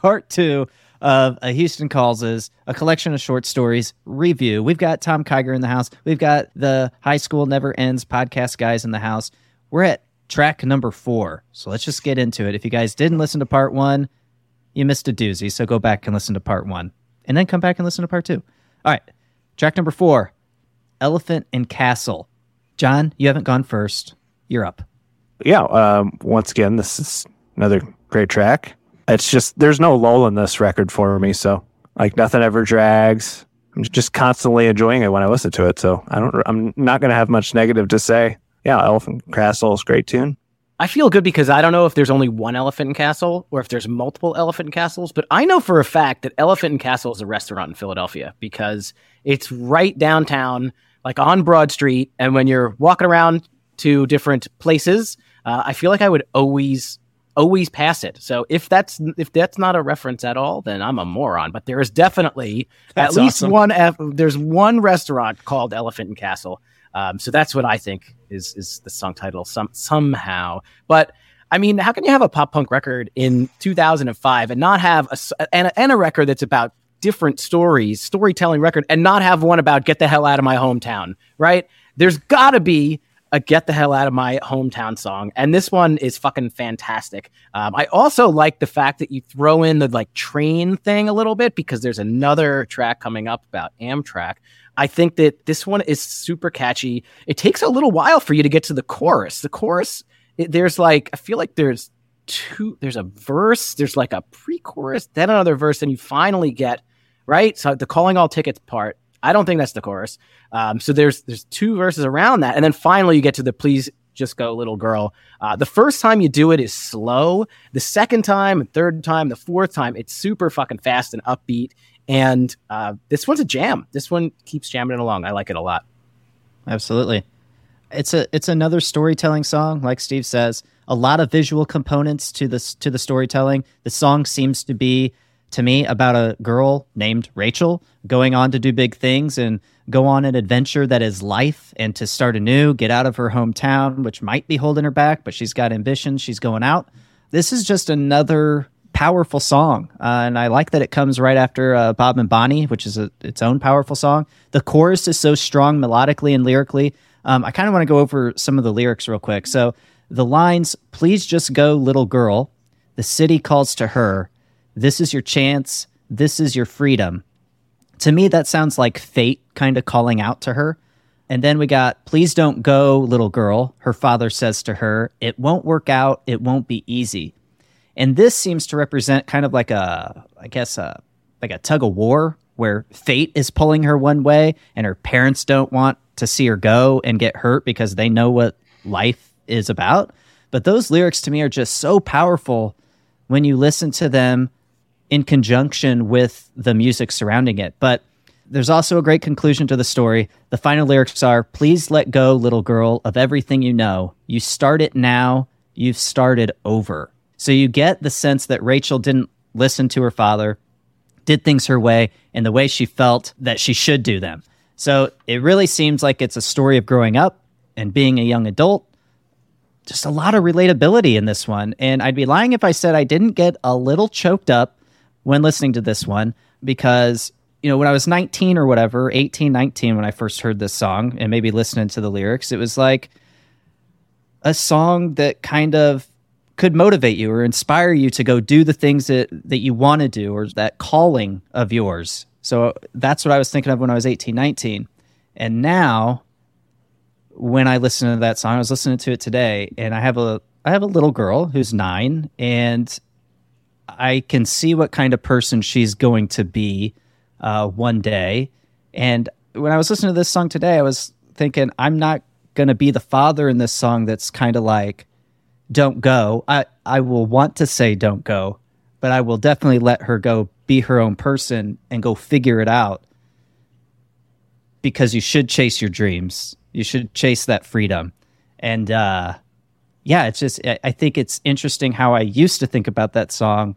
part 2 of A Houston Calls' a collection of short stories review. We've got Tom Kiger in the house. We've got the High School Never Ends podcast guys in the house. We're at track number 4. So let's just get into it. If you guys didn't listen to part 1, you missed a doozy. So go back and listen to part 1 and then come back and listen to part 2. All right. Track number 4, Elephant and Castle. John, you haven't gone first. You're up. Yeah. Once again, this is another great track. It's just, there's no lull in this record for me. So like nothing ever drags. I'm just constantly enjoying it when I listen to it. So I'm not going to have much negative to say. Yeah. Elephant and Castle is a great tune. I feel good because I don't know if there's only one Elephant and Castle or if there's multiple Elephant and Castles, but I know for a fact that Elephant and Castle is a restaurant in Philadelphia because it's right downtown, like on Broad Street. And when you're walking around to different places, I feel like I would always pass it. So if that's not a reference at all, then I'm a moron. But there is definitely at least awesome. There's one restaurant called Elephant and Castle. So that's what I think is the song title somehow. But I mean, how can you have a pop punk record in 2005 and not have a record that's about different storytelling record, and not have one about get the hell out of my hometown, right? There's got to be a get the hell out of my hometown song, and this one is fucking fantastic. I also like the fact that you throw in the like train thing a little bit because there's another track coming up about Amtrak. I think that this one is super catchy. It takes a little while for you to get to the chorus. The chorus, there's like, I feel like there's a verse, there's like a pre-chorus, then another verse, and you finally get, right? So the Calling All Tickets part, I don't think that's the chorus. So there's 2 verses around that. And then finally you get to the Please Just Go Little Girl. The first time you do it is slow. The second time, third time, the fourth time, it's super fucking fast and upbeat. And this one's a jam. This one keeps jamming it along. I like it a lot. Absolutely. It's another storytelling song, like Steve says. A lot of visual components to the storytelling. The song seems to be, to me, about a girl named Rachel going on to do big things and go on an adventure that is life and to start anew, get out of her hometown, which might be holding her back, but she's got ambition. She's going out. This is just another powerful song, and I like that it comes right after Bob and Bonnie, which is its own powerful song. The chorus is so strong melodically and lyrically. I kind of want to go over some of the lyrics real quick. So the lines, please just go, little girl. The city calls to her. This is your chance. This is your freedom. To me, that sounds like fate kind of calling out to her. And then we got, please don't go, little girl. Her father says to her, it won't work out. It won't be easy. And this seems to represent kind of like a tug of war where fate is pulling her one way and her parents don't want to see her go and get hurt because they know what life is about. But those lyrics to me are just so powerful when you listen to them in conjunction with the music surrounding it. But there's also a great conclusion to the story. The final lyrics are, please let go, little girl, of everything you know. You start it now. You've started over. So you get the sense that Rachel didn't listen to her father, did things her way, and the way she felt that she should do them. So it really seems like it's a story of growing up and being a young adult. Just a lot of relatability in this one. And I'd be lying if I said I didn't get a little choked up when listening to this one because, when I was 19 or whatever, 18, 19, when I first heard this song and maybe listening to the lyrics, it was like a song that kind of could motivate you or inspire you to go do the things that you want to do or that calling of yours. So that's what I was thinking of when I was 18, 19. And now when I listen to that song, I was listening to it today, and I have a little girl who's 9, and I can see what kind of person she's going to be one day. And when I was listening to this song today, I was thinking, I'm not going to be the father in this song that's kind of like, don't go. I will want to say don't go, but I will definitely let her go be her own person and go figure it out, because you should chase your dreams. You should chase that freedom. And it's just, I think it's interesting how I used to think about that song,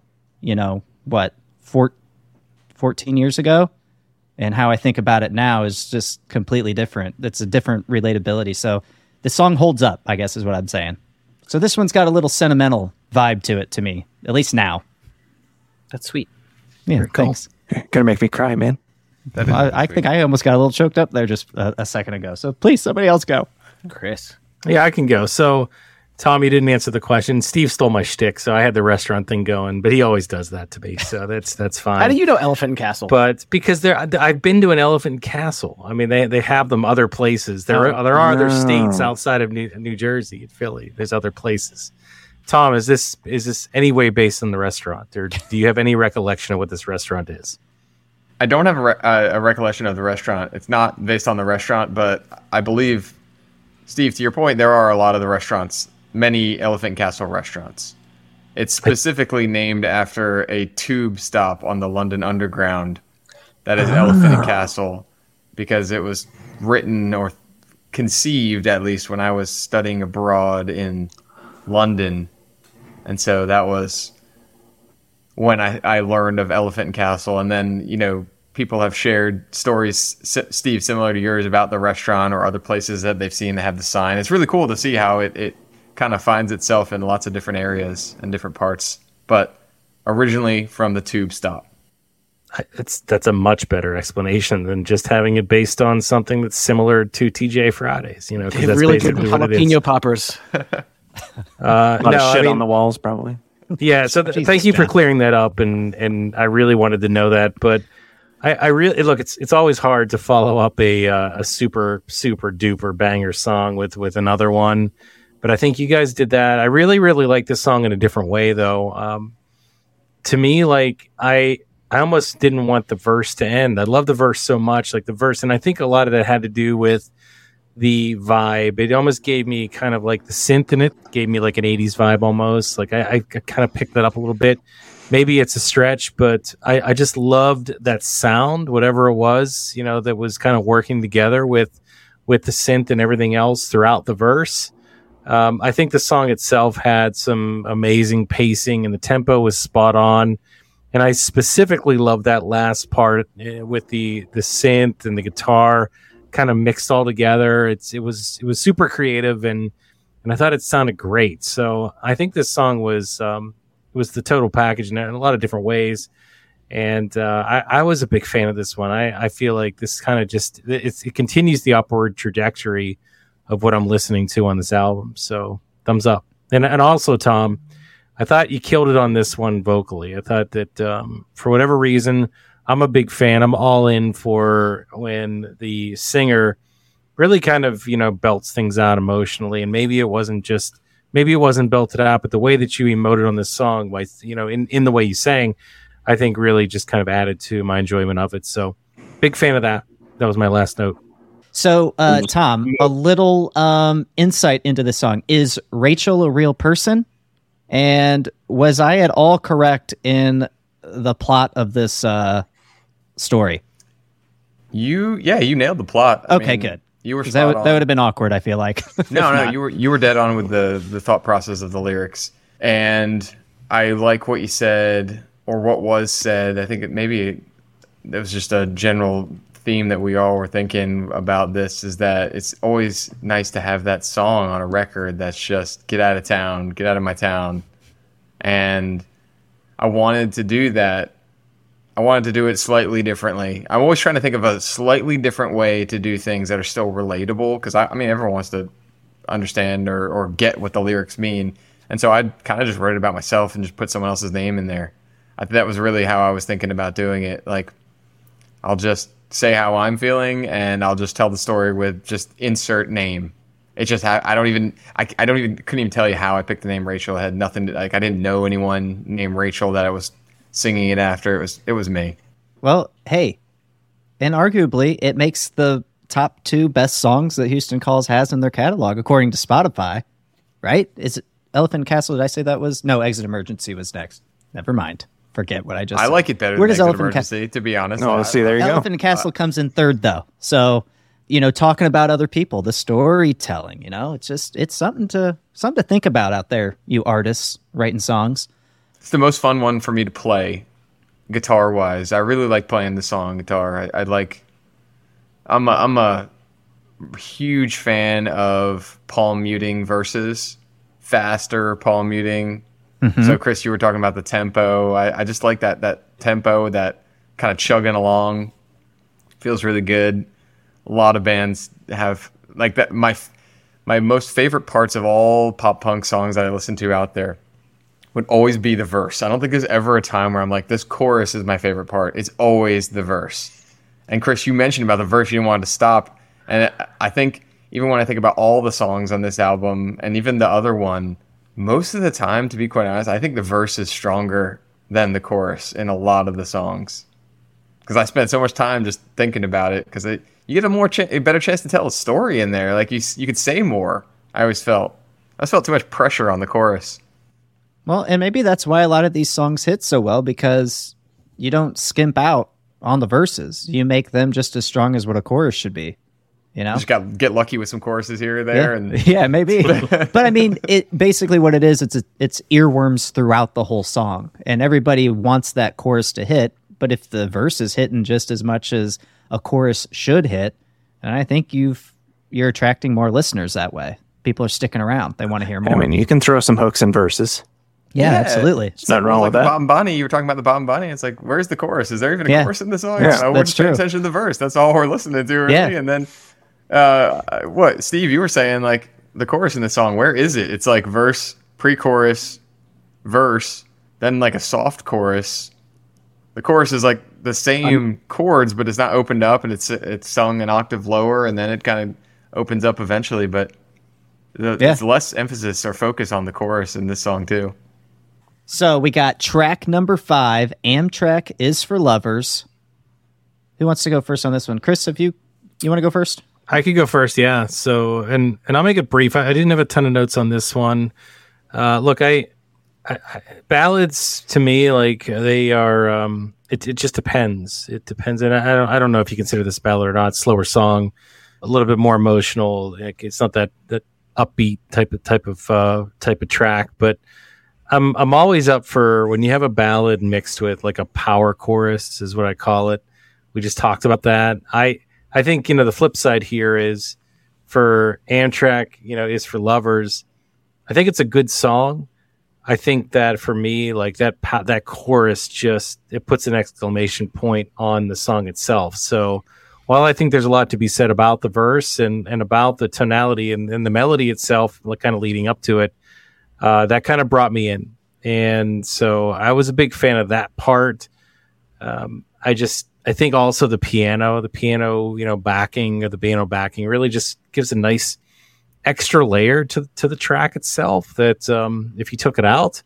14 years ago, and how I think about it now is just completely different. It's a different relatability. So the song holds up, I guess is what I'm saying. So this one's got a little sentimental vibe to it to me, at least now. That's sweet. Yeah, Very cool. thanks. Gonna make me cry, man. That is I think I almost got a little choked up there just a second ago. So please, somebody else go. Chris. Yeah, I can go. So, Tom, you didn't answer the question. Steve stole my shtick, so I had the restaurant thing going, but he always does that to me, so that's fine. How do you know Elephant and Castle? But because I've been to an elephant castle. I mean, they have them other places. There are other states outside of New Jersey and Philly. There's other places. Tom, is this any way based on the restaurant, or do you have any recollection of what this restaurant is? I don't have a recollection of the restaurant. It's not based on the restaurant, but I believe, Steve, to your point, there are a lot of the restaurants, many Elephant Castle restaurants. It's specifically named after a tube stop on the London Underground that is Elephant and Castle, because it was written or conceived, at least, when I was studying abroad in London. And so that was when I learned of Elephant and Castle. And then, people have shared stories, Steve, similar to yours, about the restaurant or other places that they've seen that have the sign. It's really cool to see how it kind of finds itself in lots of different areas and different parts, but originally from the tube stop. That's a much better explanation than just having it based on something that's similar to TJ Fridays. They that's have really good basically what it is. jalapeno poppers. A lot of shit on the walls, probably. Yeah, so thank you for clearing that up, and I really wanted to know that, but I really look. It's always hard to follow up a super duper banger song with another one, but I think you guys did that. I really like this song in a different way, though. To me, like I almost didn't want the verse to end. I love the verse so much, like the verse, and I think a lot of that had to do with the vibe. It almost gave me kind of like the synth in it, gave me like an 80s vibe almost. Like I kind of picked that up a little bit. Maybe it's a stretch, but I just loved that sound, whatever it was, that was kind of working together with the synth and everything else throughout the verse. I think the song itself had some amazing pacing and the tempo was spot on. And I specifically love that last part with the synth and the guitar kind of mixed all together. It was super creative and I thought it sounded great. So I think this song was the total package in a lot of different ways. And I was a big fan of this one. I feel like this kind of just it continues the upward trajectory of what I'm listening to on this album. So thumbs up. And also, Tom, I thought you killed it on this one vocally. I thought that for whatever reason, I'm a big fan. I'm all in for when the singer really kind of, belts things out emotionally. And maybe it wasn't belted out, but the way that you emoted on this song, by, in the way you sang, I think really just kind of added to my enjoyment of it. So big fan of that. That was my last note. So, Tom, a little insight into the song. Is Rachel a real person? And was I at all correct in the plot of this story? You nailed the plot. I Okay, mean, good. You were that spot would on. have been awkward, I feel like. No, you were dead on with the thought process of the lyrics. And I like what you said, or what was said. I think it was just a general theme that we all were thinking about this, is that it's always nice to have that song on a record that's just get out of town, get out of my town. And I wanted to do that. I wanted to do it slightly differently. I'm always trying to think of a slightly different way to do things that are still relatable, because I mean, everyone wants to understand or get what the lyrics mean. And so I kind of just wrote it about myself and just put someone else's name in there. That was really how I was thinking about doing it. Like, I'll just say how I'm feeling, and I'll just tell the story with just insert name. It just couldn't even tell you how I picked the name Rachel. It had nothing to, I didn't know anyone named Rachel that I was singing it after. It was me. Well, hey, and arguably it makes the top 2 best songs that Houston Calls has in their catalog, according to Spotify, right? Is it Elephant Castle? Did I say that was? No, Exit Emergency was next. Never mind. Forget what I just said. I like it better Where than does Exit Elephant Emergency, to be honest. No, see, there you go. Elephant Castle comes in third, though. So, talking about other people, the storytelling, it's something to think about out there, you artists writing songs. It's the most fun one for me to play, guitar-wise. I really like playing the song guitar. I'm a huge fan of palm muting verses, faster palm muting, So Chris, you were talking about the tempo. I just like that tempo, that kind of chugging along. Feels really good. A lot of bands have like that. My most favorite parts of all pop punk songs that I listen to out there would always be the verse. I don't think there's ever a time where I'm like, this chorus is my favorite part. It's always the verse. And Chris, you mentioned about the verse, you didn't want it to stop. And I think even when I think about all the songs on this album and even the other one, most of the time, to be quite honest, I think the verse is stronger than the chorus in a lot of the songs. Because I spent so much time just thinking about it. Because you get a better chance to tell a story in there. Like you could say more. I always felt too much pressure on the chorus. Well, and maybe that's why a lot of these songs hit so well, because you don't skimp out on the verses. You make them just as strong as what a chorus should be. You know, just get lucky with some choruses here or there, and yeah, maybe. But I mean, it basically what it is. It's earworms throughout the whole song, and everybody wants that chorus to hit. But if the verse is hitting just as much as a chorus should hit, and I think you're attracting more listeners that way. People are sticking around; they want to hear more. I mean, you can throw some hooks and verses. Yeah, absolutely. There's nothing wrong with that. Bob and Bonnie, you were talking about the Bob and Bonnie. It's like, where's the chorus? Is there even a chorus in the song? Yeah, we're just paying attention to the verse. That's all we're listening to, really. Yeah. And then, what, Steve, you were saying, like, the chorus in the song, where is it? It's like verse, pre-chorus, verse, then like a soft chorus. The chorus is like the same chords, but it's not opened up, and it's sung an octave lower, and then it kind of opens up eventually. But there's less emphasis or focus on the chorus in this song, too. So we got track number 5, Amtrak is for Lovers. Who wants to go first on this one? Chris, you want to go first? I could go first, yeah. So, and I'll make it brief. I didn't have a ton of notes on this one. Look, I ballads to me, like they are. It just depends. It depends, and I don't know if you consider this a ballad or not. Slower song, a little bit more emotional. Like, it's not that upbeat type of track, but I'm always up for when you have a ballad mixed with like a power chorus, is what I call it. We just talked about that. I think, the flip side here is for Amtrak, is for Lovers. I think it's a good song. I think that for me, like that chorus it puts an exclamation point on the song itself. So while I think there's a lot to be said about the verse and about the tonality and the melody itself, like kind of leading up to it, that kind of brought me in. And so I was a big fan of that part. I think also the piano backing, or the piano backing really just gives a nice extra layer to the track itself that if you took it out,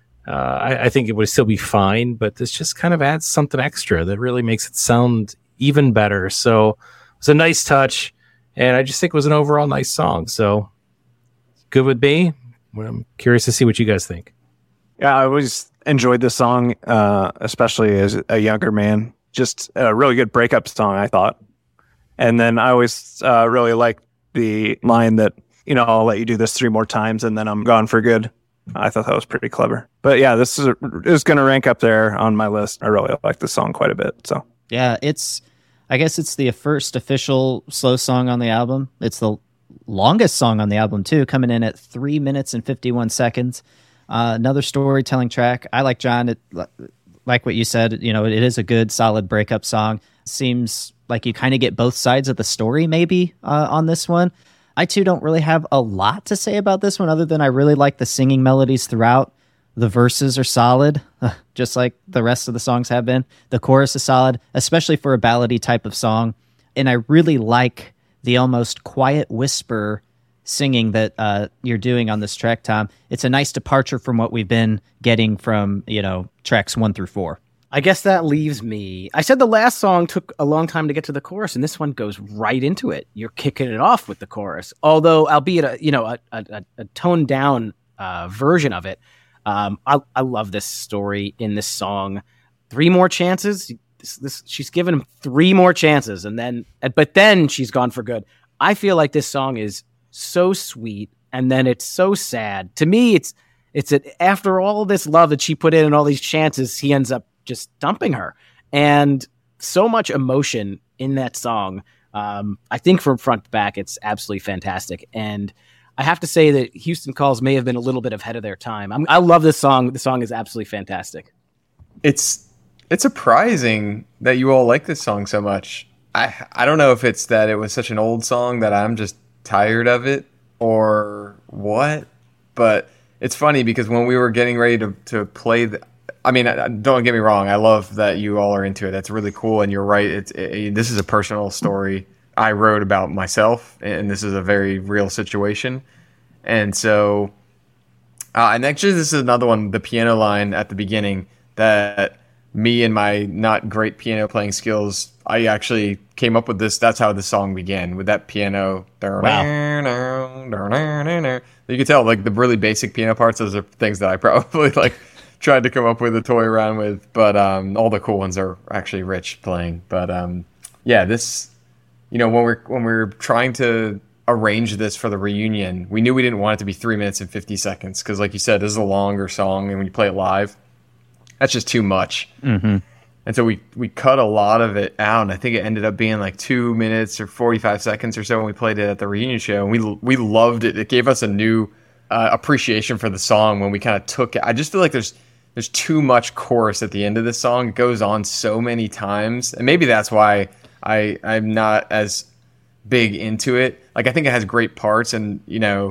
I think it would still be fine, but this just kind of adds something extra that really makes it sound even better. So it's a nice touch, and I just think it was an overall nice song. So good with me. I'm curious to see what you guys think. Yeah, I always enjoyed this song, especially as a younger man. Just a really good breakup song, I thought. And then I always really liked the line that, I'll let you do this 3 more times and then I'm gone for good. I thought that was pretty clever. But yeah, this is going to rank up there on my list. I really like this song quite a bit. So yeah, I guess it's the first official slow song on the album. It's the longest song on the album too, coming in at 3 minutes and 51 seconds. Another storytelling track. I like John. Like what you said, it is a good, solid breakup song. Seems like you kind of get both sides of the story maybe on this one. I too don't really have a lot to say about this one other than I really like the singing melodies throughout. The verses are solid, just like the rest of the songs have been. The chorus is solid, especially for a ballady type of song. And I really like the almost quiet whisper singing that you're doing on this track, Tom. It's a nice departure from what we've been getting from, tracks 1 through 4. I guess that leaves me. I said the last song took a long time to get to the chorus, and this one goes right into it. You're kicking it off with the chorus, although albeit a toned down version of it. I love this story in this song. 3 more chances. She's given him 3 more chances, but then she's gone for good. I feel like this song is so sweet, and then it's so sad. To me, it's after all this love that she put in and all these chances, he ends up just dumping her, and so much emotion in that song. I think from front to back, it's absolutely fantastic, and I have to say that Houston Calls may have been a little bit ahead of their time. I love this song. The song is absolutely fantastic. It's surprising that you all like this song so much. I don't know if it's that it was such an old song that I'm just tired of it or what, but it's funny because when we were getting ready to play don't get me wrong, I love that you all are into it. That's really cool, and you're right. This is a personal story I wrote about myself, and this is a very real situation. And so, and actually, this is another one, the piano line at the beginning, that me and my not great piano playing skills, I actually came up with this. That's how the song began, with that piano. Wow. You can tell, like, the really basic piano parts, those are things that I probably, like, tried to come up with a toy around with. But all the cool ones are actually Rich playing. But, yeah, this, when we're trying to arrange this for the reunion, we knew we didn't want it to be 3 minutes and 50 seconds. Because, like you said, this is a longer song, and when you play it live, that's just too much. Mm-hmm. And so we cut a lot of it out, and I think it ended up being like 2 minutes or 45 seconds or so when we played it at the reunion show. And we loved it. It gave us a new appreciation for the song when we kind of took it. I just feel like there's too much chorus at the end of this song. It goes on so many times, and maybe that's why I'm not as big into it. Like, I think it has great parts, and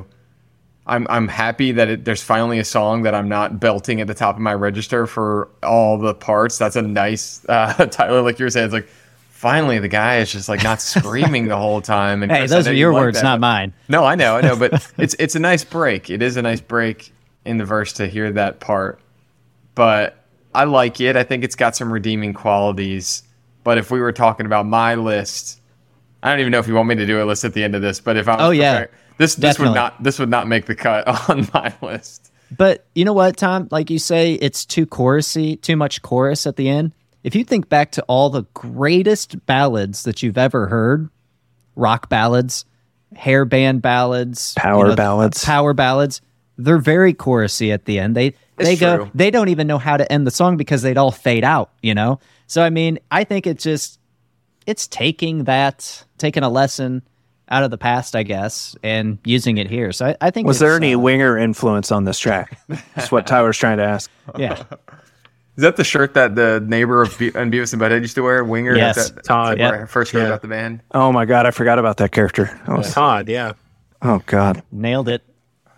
I'm happy that there's finally a song that I'm not belting at the top of my register for all the parts. That's a nice, Tyler, like you were saying, it's like, finally the guy is just like not screaming the whole time. And hey, Chris, those are your words, that, not mine. No, I know, but it's a nice break. It is a nice break in the verse to hear that part. But I like it. I think it's got some redeeming qualities. But if we were talking about my list, I don't even know if you want me to do a list at the end of this, but if I was prepared, this would not make the cut on my list. But you know what, Tom? Like you say, it's too chorusy, too much chorus at the end. If you think back to all the greatest ballads that you've ever heard, rock ballads, hair band ballads, power ballads, they're very chorusy at the end. They don't even know how to end the song because they'd all fade out, So I mean, I think it's taking a lesson out of the past, I guess, and using it here. So I think. Was there any Winger influence on this track? That's what Tyler's trying to ask. Yeah. Is that the shirt that the neighbor of Beavis and Butthead used to wear? Winger? Yes. Todd. Where I first heard about the band. Oh my God, I forgot about that character. Todd, yeah. Oh God. Nailed it.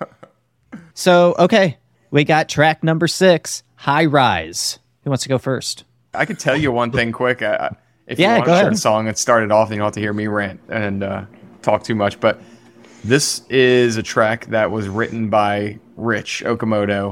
So, okay. We got track number 6, High Rise. Who wants to go first? I could tell you one thing quick. If you want to share a song that started off, then you don't have to hear me rant and talk too much. But this is a track that was written by Rich Okamoto.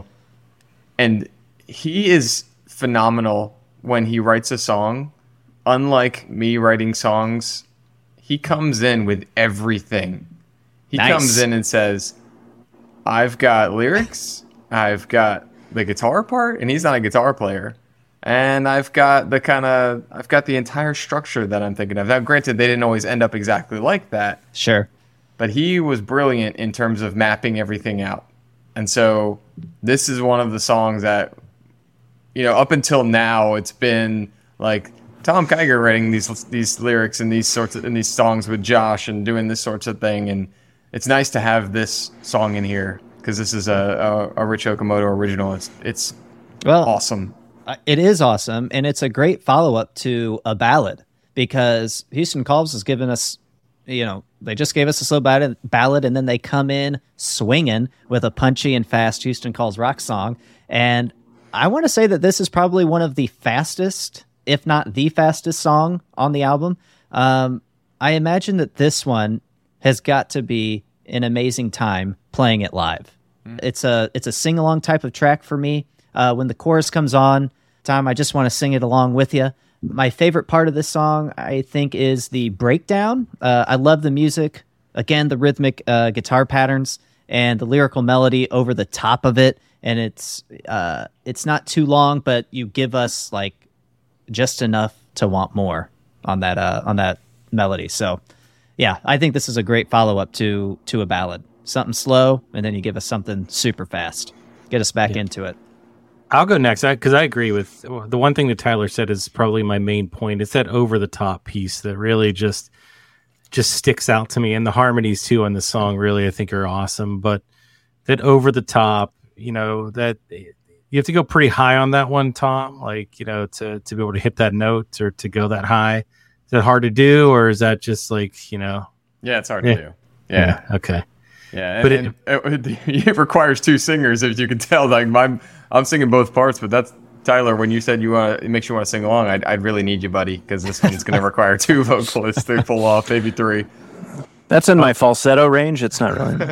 And he is phenomenal when he writes a song. Unlike me writing songs, he comes in with everything. He comes in and says, I've got lyrics, I've got the guitar part, and he's not a guitar player. And I've got the entire structure that I'm thinking of. Now, granted, they didn't always end up exactly like that. Sure. But he was brilliant in terms of mapping everything out. And so this is one of the songs that, up until now, it's been like Tom Kiger writing these lyrics and these songs with Josh and doing this sorts of thing. And it's nice to have this song in here because this is a Rich Okamoto original. It's awesome. It is awesome, and it's a great follow-up to a ballad because Houston Calls has given us, they just gave us a slow ballad, and then they come in swinging with a punchy and fast Houston Calls rock song. And I want to say that this is probably one of the fastest, if not the fastest song on the album. I imagine that this one has got to be an amazing time playing it live. It's a sing-along type of track for me. When the chorus comes on, Tom, I just want to sing it along with you. My favorite part of this song, I think, is the breakdown. I love the music. Again, the rhythmic guitar patterns and the lyrical melody over the top of it. And it's not too long, but you give us like just enough to want more on that melody. So, yeah, I think this is a great follow-up to a ballad. Something slow, and then you give us something super fast. Get us back into it. I'll go next because I agree with the one thing that Tyler said is probably my main point. It's that over the top piece that really just just sticks out to me, and the harmonies too on the song really I think are awesome. But that over the top, that you have to go pretty high on that one, Tom. Like to be able to hit that note or to go that high. Is that hard to do, or is that just like Yeah, it's hard to do. Yeah. Okay. Yeah, But it requires two singers, if you can tell. Like I'm singing both parts, but that's Tyler. When you said it makes you want to sing along, I'd really need you, buddy, because this one's going to require two vocalists to pull off, maybe three. That's in my falsetto range. It's not really.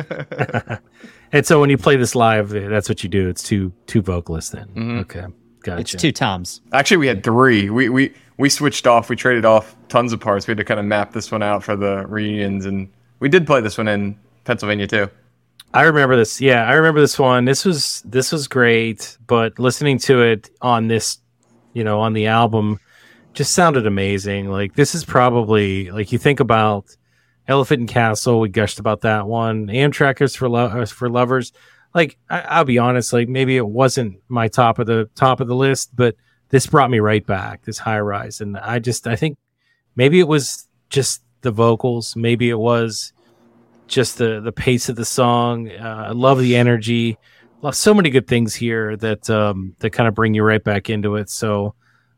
And so when you play this live, that's what you do. It's two vocalists then. Mm-hmm. Okay, gotcha. It's two toms. Actually, we had three. We switched off. We traded off tons of parts. We had to kind of map this one out for the reunions, and we did play this one in Pennsylvania too. I remember this. Yeah, I remember this one. This was great, but listening to it on this, on the album, just sounded amazing. Like this is probably like you think about Elephant and Castle. We gushed about that one. Amtrak for Lovers. Like I'll be honest, like maybe it wasn't my top of the list, but this brought me right back. This High Rise, and I think maybe it was just the vocals. Maybe it was just the pace of the song. I love the energy. Love so many good things here that kind of bring you right back into it. So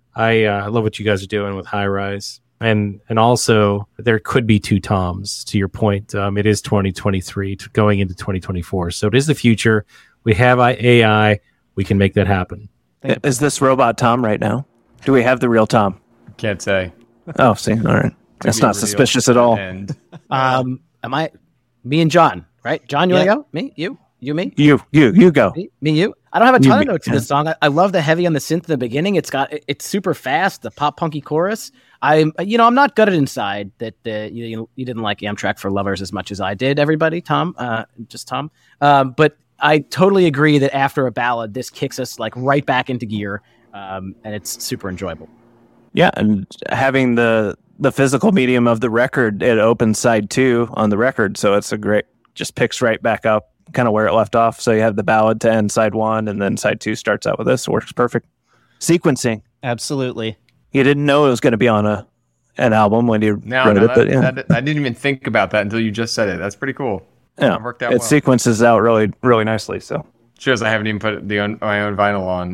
I love what you guys are doing with High Rise. And also there could be two toms, to your point. It is 2023 going into 2024. So it is the future. We have AI. We can make that happen. Is this robot Tom right now? Do we have the real Tom? Can't say. Oh, see, all right. That's not suspicious at all. And Am I? Me and John, right? John, you want to go? Me? You, me? You go. Me, you? I don't have a ton of me, notes in this song. I love the heavy on the synth in the beginning. It's super fast, the pop punky chorus. I'm not gutted inside that you didn't like Amtrak for Lovers as much as I did, everybody. Tom, just Tom. But I totally agree that after a ballad, this kicks us like right back into gear, and it's super enjoyable. Yeah, and having the physical medium of the record, it opens side 2 on the record, so it's a great, just picks right back up kind of where it left off. So you have the ballad to end side 1, and then side 2 starts out with this. It works perfect. Sequencing. Absolutely. You didn't know it was going to be on an album when you wrote it, but yeah. I didn't even think about that until you just said it. That's pretty cool. Yeah, it worked out it well. sequences out really, really nicely. So shows I haven't even put my own vinyl on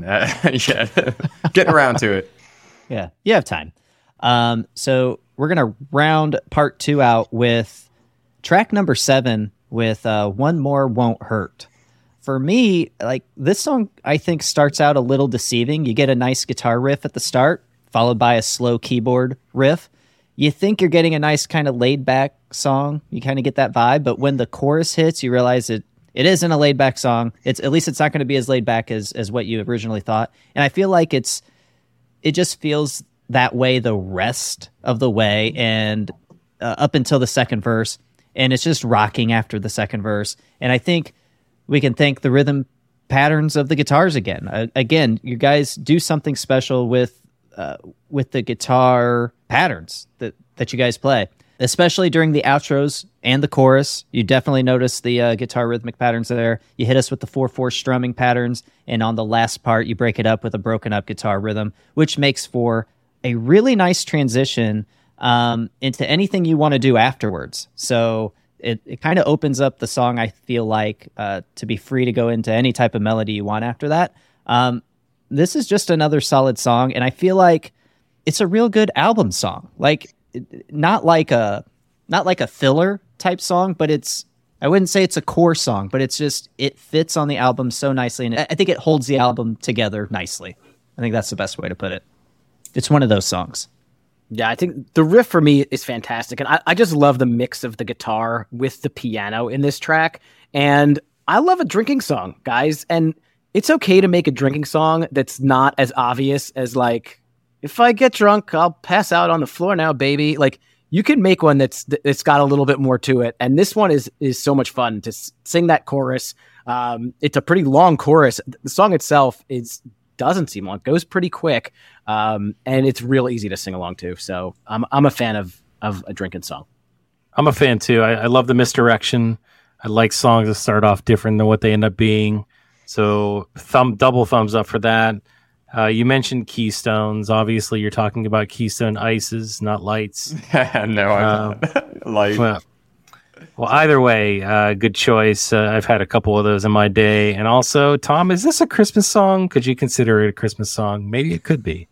yet. Getting around to it. Yeah, you have time. So we're going to round part 2 out with track number 7 with One More Won't Hurt. For me, like this song, I think starts out a little deceiving. You get a nice guitar riff at the start, followed by a slow keyboard riff. You think you're getting a nice kind of laid back song. You kind of get that vibe, but when the chorus hits, you realize it isn't a laid back song. It's not going to be as laid back as what you originally thought. And I feel like it just feels that way the rest of the way, and up until the second verse, and it's just rocking after the second verse. And I think we can thank the rhythm patterns of the guitars again. Again, you guys do something special with the guitar patterns that you guys play, especially during the outros and the chorus. You definitely notice the guitar rhythmic patterns there. You hit us with the 4/4 strumming patterns, and on the last part, you break it up with a broken up guitar rhythm, which makes for a really nice transition into anything you want to do afterwards. So it kind of opens up the song, I feel like, to be free to go into any type of melody you want after that. This is just another solid song, and I feel like it's a real good album song. Like not like a filler type song, but I wouldn't say it's a core song, but it fits on the album so nicely, and I think it holds the album together nicely. I think that's the best way to put it. It's one of those songs. Yeah, I think the riff for me is fantastic. And I just love the mix of the guitar with the piano in this track. And I love a drinking song, guys. And it's okay to make a drinking song that's not as obvious as like, if I get drunk, I'll pass out on the floor now, baby. Like, you can make one that's got a little bit more to it. And this one is so much fun to sing that chorus. It's a pretty long chorus. The song itself doesn't seem long. It goes pretty quick. And it's real easy to sing along to. So I'm a fan of a drinking song. I'm a fan too. I love the misdirection. I like songs that start off different than what they end up being. So double thumbs up for that. You mentioned Keystones. Obviously, you're talking about Keystone Ices, not Lights. No, I'm not. Light. Well, either way, good choice. I've had a couple of those in my day. And also, Tom, is this a Christmas song? Could you consider it a Christmas song? Maybe it could be.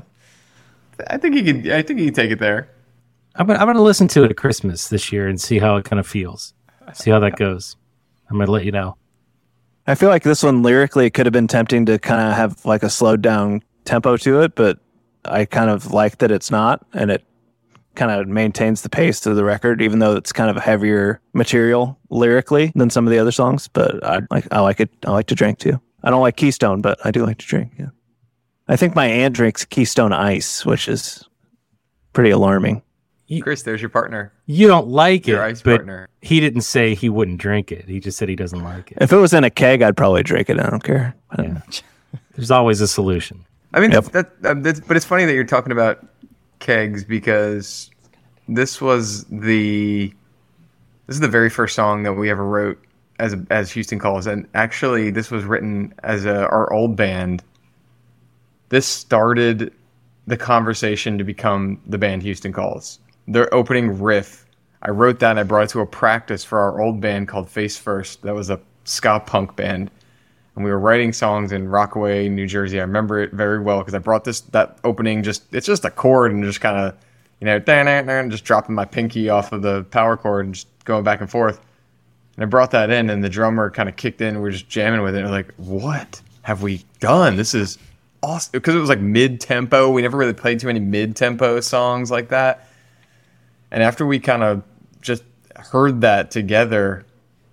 I think he could take it there. I'm going to listen to it at Christmas this year and see how it kind of feels. See how that goes. I'm going to let you know. I feel like this one lyrically could have been tempting to kind of have like a slowed down tempo to it, but I kind of like that it's not, and it kind of maintains the pace of the record, even though it's kind of a heavier material lyrically than some of the other songs. But I like it. I like to drink too. I don't like Keystone, but I do like to drink. Yeah. I think my aunt drinks Keystone Ice, which is pretty alarming. Chris, there's your partner. You don't like Your it, ice but partner. he didn't say he wouldn't drink it. He just said he doesn't like it. If it was in a keg, I'd probably drink it. I don't care. Yeah. There's always a solution. I mean, Yep. that's but it's funny that you're talking about kegs because this is the very first song that we ever wrote as Houston Calls, and actually this was written as our old band. This started the conversation to become the band Houston Calls. Their opening riff, I wrote that and I brought it to a practice for our old band called Face First. That was a ska punk band. And we were writing songs in Rockaway, New Jersey. I remember it very well because I brought that opening, it's just a chord and just kind of, just dropping my pinky off of the power chord and just going back and forth. And I brought that in and the drummer kind of kicked in. We were just jamming with it. And we're like, what have we done? This is awesome. Because it was like mid-tempo. We never really played too many mid-tempo songs like that. And after we kind of just heard that together,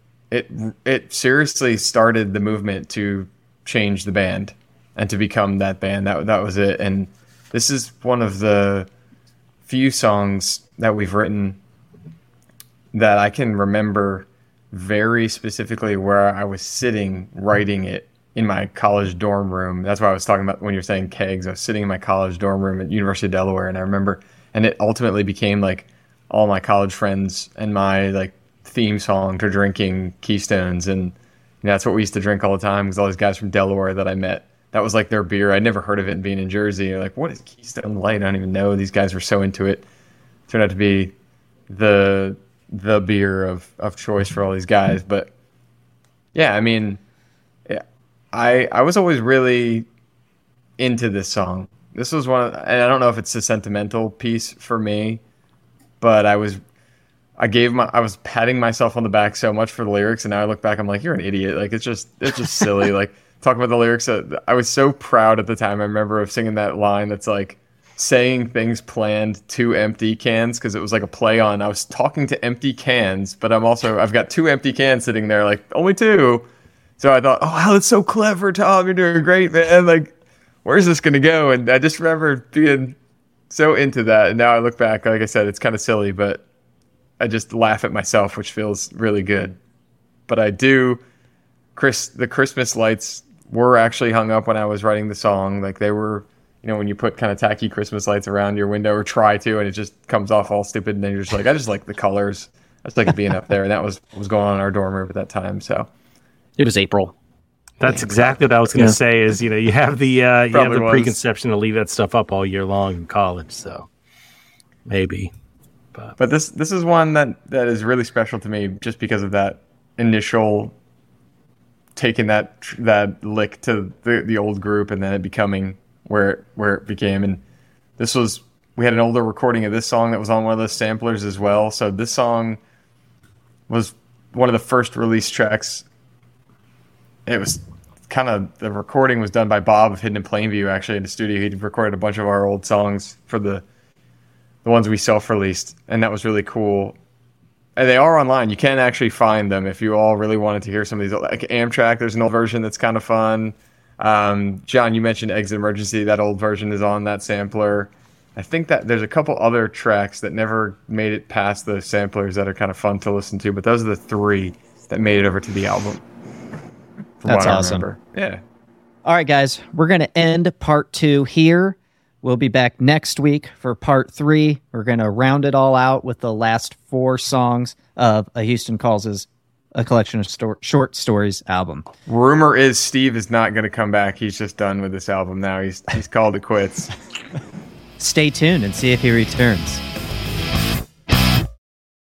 it seriously started the movement to change the band and to become that band. That was it. And this is one of the few songs that we've written that I can remember very specifically where I was sitting writing it in my college dorm room. That's why I was talking about when you're saying kegs. I was sitting in my college dorm room at University of Delaware, and I remember, and it ultimately became like all my college friends and my like theme song to drinking Keystones, and that's what we used to drink all the time because all these guys from Delaware that I met, that was like their beer. I'd never heard of it, and being in Jersey, they're like, what is Keystone Light? I don't even know. These guys were so into it. Turned out to be the beer of choice for all these guys. But yeah, I mean, yeah, I was always really into this song. This was and I don't know if it's a sentimental piece for me, but I was patting myself on the back so much for the lyrics, and now I look back, I'm like, you're an idiot. Like it's just silly. Like talking about the lyrics, I was so proud at the time. I remember of singing that line that's like saying things planned to empty cans, because it was like a play on I was talking to empty cans, but I've got 2 empty cans sitting there, like only 2. So I thought, oh wow, that's so clever, Tom. You're doing great, man. Like, where's this gonna go? And I just remember being so into that. And now I look back, like I said, it's kind of silly, but I just laugh at myself, which feels really good. But I do, the Christmas lights were actually hung up when I was writing the song. Like they were, when you put kind of tacky Christmas lights around your window or try to, and it just comes off all stupid. And then you're just like, I just like the colors. I just like it being up there. And that was what was going on in our dorm room at that time. So it was April. That's exactly what I was going to say is, you have the was. preconception to leave that stuff up all year long in college. So maybe. But this is one that is really special to me just because of that initial taking that lick to the old group and then it becoming where it became. And we had an older recording of this song that was on one of those samplers as well. So this song was one of the first release tracks. It was the recording was done by Bob of Hidden in Plainview, actually, in the studio. He recorded a bunch of our old songs for the ones we self-released, and that was really cool. And they are online. You can actually find them if you all really wanted to hear some of these. Like Amtrak, there's an old version that's kind of fun. John, you mentioned Exit Emergency. That old version is on that sampler. I think that there's a couple other tracks that never made it past the samplers that are kind of fun to listen to, but those are the 3 that made it over to the album. That's awesome. Yeah. All right, guys, we're going to end part 2 here. We'll be back next week for part 3. We're going to round it all out with the last 4 songs of A Houston Calls' a collection of short stories album. Rumor is Steve is not going to come back. He's just done with this album now. He's called it quits. Stay tuned and see if he returns.